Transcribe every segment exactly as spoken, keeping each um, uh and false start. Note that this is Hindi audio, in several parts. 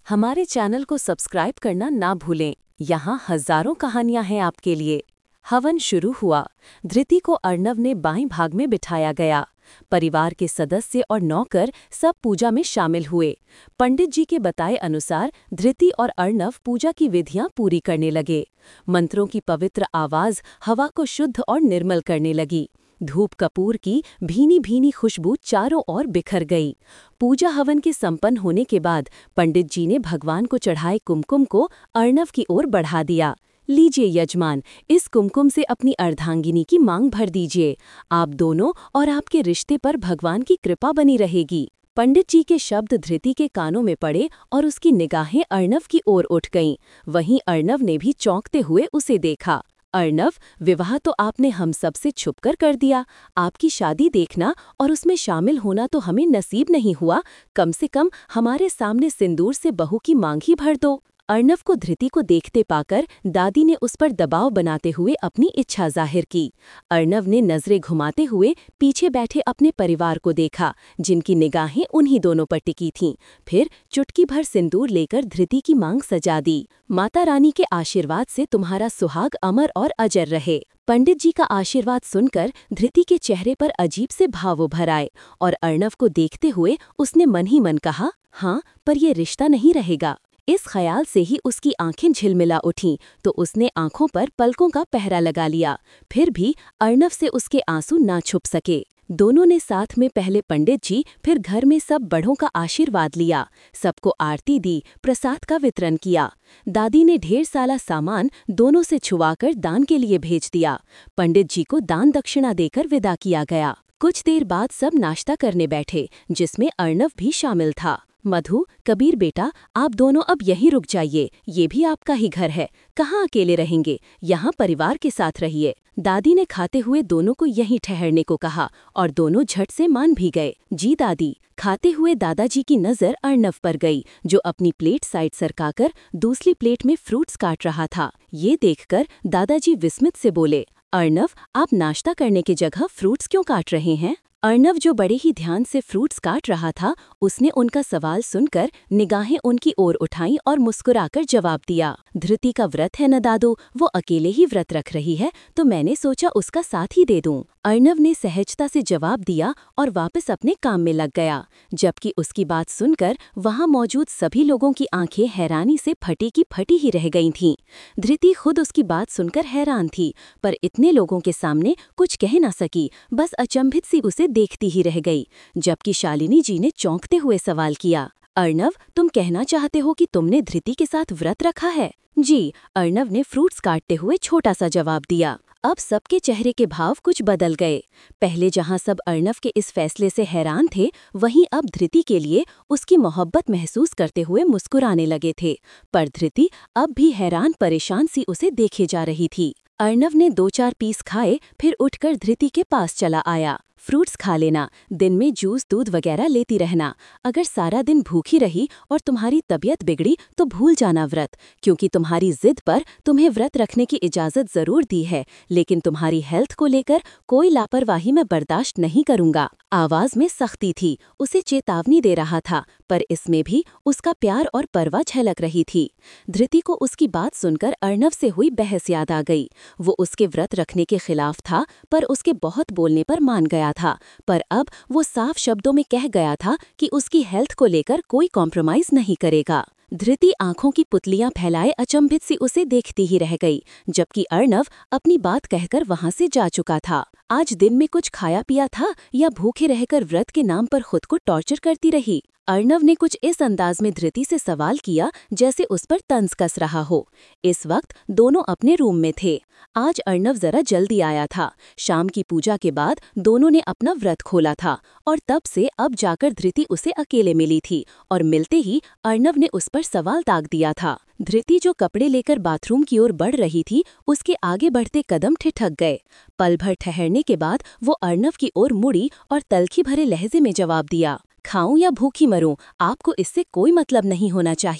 हमारे चैनल को सब्सक्राइब करना ना भूलें। यहाँ हजारों कहानियां हैं आपके लिए। हवन शुरू हुआ। धृति को अर्णव ने बाईं भाग में बिठाया गया। परिवार के सदस्य और नौकर सब पूजा में शामिल हुए। पंडित जी के बताए अनुसार धृति और अर्णव पूजा की विधियां पूरी करने लगे। मंत्रों की पवित्र आवाज हवा को शुद्ध और निर्मल करने लगी। धूप कपूर की भीनी भीनी खुशबू चारों ओर बिखर गई। पूजा हवन के संपन्न होने के बाद पंडित जी ने भगवान को चढ़ाए कुमकुम को अर्णव की ओर बढ़ा दिया। लीजिए यजमान, इस कुमकुम से अपनी अर्धांगिनी की मांग भर दीजिए। आप दोनों और आपके रिश्ते पर भगवान की कृपा बनी रहेगी। पंडित जी के शब्द धृति के कानों में पड़े और उसकी निगाहें अर्णव की ओर उठ गईं। वहीं अर्णव ने भी चौंकते हुए उसे देखा। अर्णव, विवाह तो आपने हम सब से छुपकर कर दिया। आपकी शादी देखना और उसमें शामिल होना तो हमें नसीब नहीं हुआ। कम से कम हमारे सामने सिंदूर से बहू की मांग ही भर दो। अर्णव को धृति को देखते पाकर दादी ने उस पर दबाव बनाते हुए अपनी इच्छा जाहिर की। अर्णव ने नजरें घुमाते हुए पीछे बैठे अपने परिवार को देखा, जिनकी निगाहें उन्हीं दोनों पर टिकी थीं। फिर चुटकी भर सिंदूर लेकर धृति की मांग सजा दी। माता रानी के आशीर्वाद से तुम्हारा सुहाग अमर और अजर रहे। पंडित जी का आशीर्वाद सुनकर धृति के चेहरे पर अजीब से भाव उभर आए और अर्णव को देखते हुए उसने मन ही मन कहा, हाँ, पर यह रिश्ता नहीं रहेगा। इस ख्याल से ही उसकी आंखें झिलमिला उठीं तो उसने आंखों पर पलकों का पहरा लगा लिया। फिर भी अर्णव से उसके आंसू ना छुप सके। दोनों ने साथ में पहले पंडित जी फिर घर में सब बड़ों का आशीर्वाद लिया। सबको आरती दी, प्रसाद का वितरण किया। दादी ने ढेर सारा सामान दोनों से छुवाकर दान के लिए भेज दिया। पंडित जी को दान दक्षिणा देकर विदा किया गया। कुछ देर बाद सब नाश्ता करने बैठे, जिसमें अर्णव भी शामिल था। मधु, कबीर बेटा, आप दोनों अब यहीं रुक जाइए। ये भी आपका ही घर है। कहाँ अकेले रहेंगे? यहाँ परिवार के साथ रहिए। दादी ने खाते हुए दोनों को यहीं ठहरने को कहा और दोनों झट से मान भी गए। जी दादी। खाते हुए दादाजी की नज़र अर्णव पर गई, जो अपनी प्लेट साइड सरकाकर दूसरी प्लेट में फ्रूट्स काट रहा था। ये देखकर दादाजी विस्मित से बोले, अर्णव, आप नाश्ता करने की जगह फ्रूट्स क्यों काट रहे हैं? अर्णव, जो बड़े ही ध्यान से फ्रूट्स काट रहा था, उसने उनका सवाल सुनकर निगाहें उनकी ओर उठाईं और मुस्कुराकर जवाब दिया, धृति का व्रत है न दादू, वो अकेले ही व्रत रख रही है तो मैंने सोचा उसका साथ ही दे दूं। अर्णव ने सहजता से जवाब दिया और वापस अपने काम में लग गया। जबकि उसकी बात सुनकर वहां मौजूद सभी लोगों की आंखें हैरानी से फटी की फटी ही रह गई थीं। धृति खुद उसकी बात सुनकर हैरान थी, पर इतने लोगों के सामने कुछ कह ना सकी, बस अचंभित सी उसे देखती ही रह गई। जबकि शालिनी जी ने चौंकते हुए सवाल किया, अर्णव, तुम कहना चाहते हो कि तुमने धृति के साथ व्रत रखा है? जी, अर्णव ने फ्रूट्स काटते हुए छोटा सा जवाब दिया। अब सबके चेहरे के भाव कुछ बदल गए। पहले जहां सब अर्णव के इस फैसले से हैरान थे, वहीं अब धृति के लिए उसकी मोहब्बत महसूस करते हुए मुस्कुराने लगे थे। पर धृति अब भी हैरान परेशान सी उसे देखे जा रही थी। अर्णव ने दो चार पीस खाए, फिर उठकर धृति के पास चला आया। फ्रूट्स खा लेना, दिन में जूस दूध वगैरह लेती रहना। अगर सारा दिन भूखी रही और तुम्हारी तबीयत बिगड़ी तो भूल जाना व्रत, क्योंकि तुम्हारी जिद पर तुम्हें व्रत रखने की इजाज़त ज़रूर दी है, लेकिन तुम्हारी हेल्थ को लेकर कोई लापरवाही मैं बर्दाश्त नहीं करूँगा। आवाज़ में सख्ती थी, उसे चेतावनी दे रहा था, पर इसमें भी उसका प्यार और परवाह झलक रही थी। धृति को उसकी बात सुनकर अर्णव से हुई बहस याद आ गई। वो उसके व्रत रखने के खिलाफ था, पर उसके बहुत बोलने पर मान गया था। पर अब वो साफ शब्दों में कह गया था कि उसकी हेल्थ को लेकर कोई कॉम्प्रोमाइज नहीं करेगा। धृति आंखों की पुतलियां फैलाए अचंभित सी उसे देखती ही रह गई, जबकि अर्णव अपनी बात कहकर वहां से जा चुका था। आज दिन में कुछ खाया पिया था या भूखे रहकर व्रत के नाम पर खुद को टॉर्चर करती रही? अर्णव ने कुछ इस अंदाज में धृति से सवाल किया जैसे उस पर तंज कस रहा हो। इस वक्त दोनों अपने रूम में थे। आज अर्णव जरा जल्दी आया था। शाम की पूजा के बाद दोनों ने अपना व्रत खोला था और तब से अब जाकर धृति उसे अकेले मिली थी और मिलते ही अर्णव ने उस पर सवाल दाग दिया था। धृति जो कपड़े लेकर बाथरूम की ओर बढ़ रही थी, उसके आगे बढ़ते कदम ठिठक गए। पल भर ठहरने के बाद वो अर्णव की ओर मुड़ी और तल्खी भरे लहजे में जवाब दिया, खाऊं या भूखी मरूं, आपको इससे कोई मतलब नहीं होना चाहिए।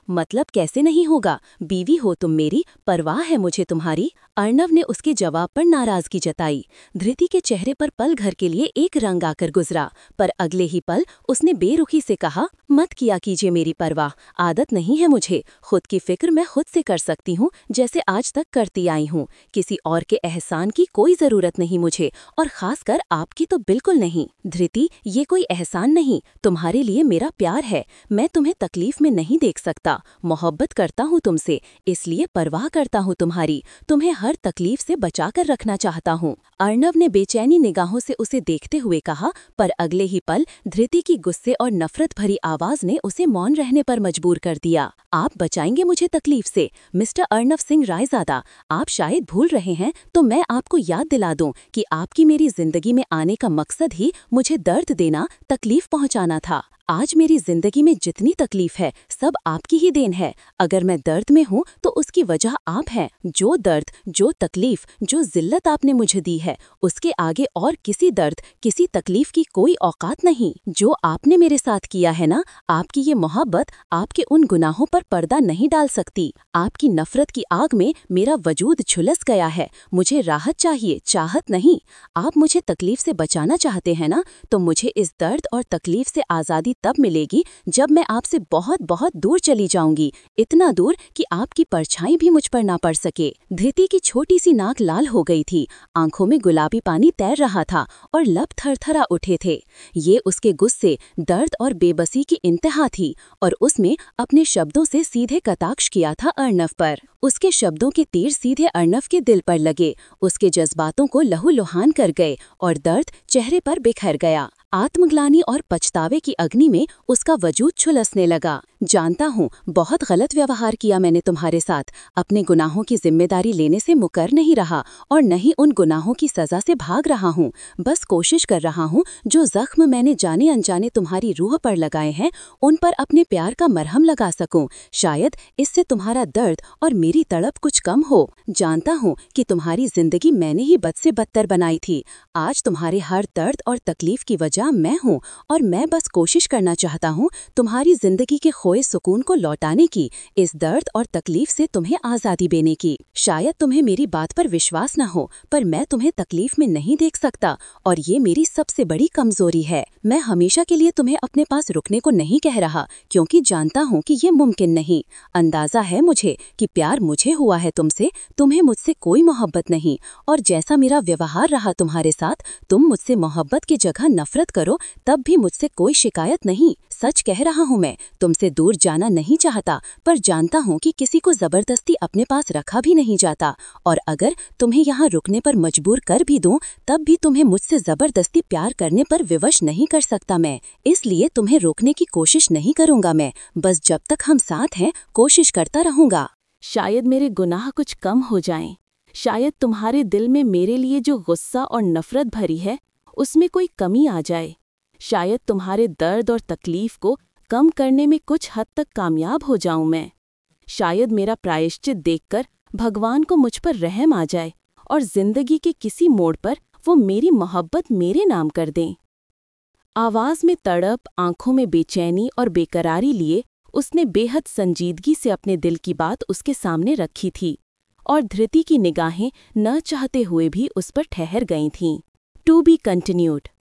मतलब कैसे नहीं होगा? बीवी हो तुम मेरी, परवाह है मुझे तुम्हारी। अर्णव ने उसके जवाब पर नाराजगी जताई। धृति के चेहरे पर पल भर के लिए एक रंग आकर गुजरा, पर अगले ही पल उसने बेरुखी से कहा, मत किया कीजिए मेरी परवाह, आदत नहीं है मुझे। खुद की फिक्र मैं खुद से कर सकती हूँ, जैसे आज तक करती आई हूँ। किसी और के एहसान की कोई जरूरत नहीं मुझे, और खासकर आपकी तो बिल्कुल नहीं। धृति, ये कोई एहसान नहीं, तुम्हारे लिए मेरा प्यार है। मैं तुम्हें तकलीफ में नहीं देख सकता। मोहब्बत करता हूँ तुमसे, इसलिए परवाह करता हूँ तुम्हारी। तुम्हें हर तकलीफ से बचा कर रखना चाहता हूँ। अर्णव ने बेचैनी निगाहों से उसे देखते हुए कहा, पर अगले ही पल धृति की गुस्से और नफरत भरी आवाज ने उसे मौन रहने पर मजबूर कर दिया। आप बचाएंगे मुझे तकलीफ से? मिस्टर अर्णव सिंह रायजादा, आप शायद भूल रहे हैं, तो मैं आपको याद दिला दूं कि आपकी मेरी जिंदगी में आने का मकसद ही मुझे दर्द देना, तकलीफ पहुंचाना था। आज मेरी जिंदगी में जितनी तकलीफ है, सब आपकी ही देन है। अगर मैं दर्द में हूँ तो उसकी वजह आप हैं। जो दर्द, जो तकलीफ, जो जिल्लत आपने मुझे दी है, उसके आगे और किसी दर्द, किसी तकलीफ की कोई औकात नहीं। जो आपने मेरे साथ किया है ना, आपकी ये मोहब्बत आपके उन गुनाहों पर पर्दा नहीं डाल सकती। आपकी नफरत की आग में मेरा वजूद झुलस गया है। मुझे राहत चाहिए, चाहत नहीं। आप मुझे तकलीफ से बचाना चाहते हैं ना, तो मुझे इस दर्द और तकलीफ से आज़ादी तब मिलेगी जब मैं आपसे बहुत बहुत दूर चली जाऊंगी, इतना दूर कि आपकी परछाई भी मुझ पर ना पड़ सके। धृति की छोटी सी नाक लाल हो गई थी, आंखों में गुलाबी पानी तैर रहा था और लब थरथरा उठे थे। ये उसके गुस्से, दर्द और बेबसी की इंतहा थी, और उसमें अपने शब्दों से सीधे कटाक्ष किया था अर्णव पर। उसके शब्दों के तीर सीधे अर्णव के दिल पर लगे, उसके जज्बातों को लहूलुहान कर गए और दर्द चेहरे पर बिखर गया। आत्मग्लानि और पछतावे की अग्नि में उसका वजूद झुलसने लगा। जानता हूँ, बहुत गलत व्यवहार किया मैंने तुम्हारे साथ। अपने गुनाहों की जिम्मेदारी लेने से मुकर नहीं रहा और न ही उन गुनाहों की सजा से भाग रहा हूँ। बस कोशिश कर रहा हूँ जो जख्म मैंने जाने अनजाने तुम्हारी रूह पर लगाए हैं, उन पर अपने प्यार का मरहम लगा सकूं। शायद इससे तुम्हारा दर्द और मेरी तड़प कुछ कम हो। जानता हूँ कि तुम्हारी जिंदगी मैंने ही बद से बदतर बनाई थी। आज तुम्हारे हर दर्द और तकलीफ की वजह मैं हूँ, और मैं बस कोशिश करना चाहता हूँ तुम्हारी जिंदगी के खोए सुकून को लौटाने की, इस दर्द और तकलीफ से तुम्हें आज़ादी देने की। शायद तुम्हें मेरी बात पर विश्वास न हो, पर मैं तुम्हें तकलीफ में नहीं देख सकता, और ये मेरी सबसे बड़ी कमजोरी है। मैं हमेशा के लिए तुम्हें अपने पास रुकने को नहीं कह रहा, क्योंकि जानता हूँ कि ये मुमकिन नहीं। अंदाजा है मुझे कि प्यार मुझे हुआ है तुमसे, तुम्हें मुझसे कोई मोहब्बत नहीं। और जैसा मेरा व्यवहार रहा तुम्हारे साथ, तुम मुझसे मोहब्बत की जगह नफरत करो, तब भी मुझसे कोई शिकायत नहीं। सच कह रहा हूँ, मैं तुमसे दूर जाना नहीं चाहता, पर जानता हूँ कि किसी को जबरदस्ती अपने पास रखा भी नहीं जाता, और अगर तुम्हें यहाँ रुकने पर मजबूर कर भी दूं, तब भी तुम्हें मुझसे जबरदस्ती प्यार करने पर विवश नहीं कर सकता मैं। इसलिए तुम्हें रोकने की कोशिश नहीं करूंगा मैं। बस जब तक हम साथ हैं, कोशिश करता रहूंगा। शायद मेरे गुनाह कुछ कम हो जाएं। शायद तुम्हारे दिल में मेरे लिए जो गुस्सा और नफरत भरी है, उसमें कोई कमी आ जाए। शायद तुम्हारे दर्द और तकलीफ को कम करने में कुछ हद तक कामयाब हो जाऊं मैं। शायद मेरा प्रायश्चित देखकर भगवान को मुझ पर रहम आ जाए और जिंदगी के किसी मोड़ पर वो मेरी मोहब्बत मेरे नाम कर दें। आवाज में तड़प, आंखों में बेचैनी और बेकरारी लिए उसने बेहद संजीदगी से अपने दिल की बात उसके सामने रखी थी, और धृति की निगाहें न चाहते हुए भी उस पर ठहर गई थीं। To be continued.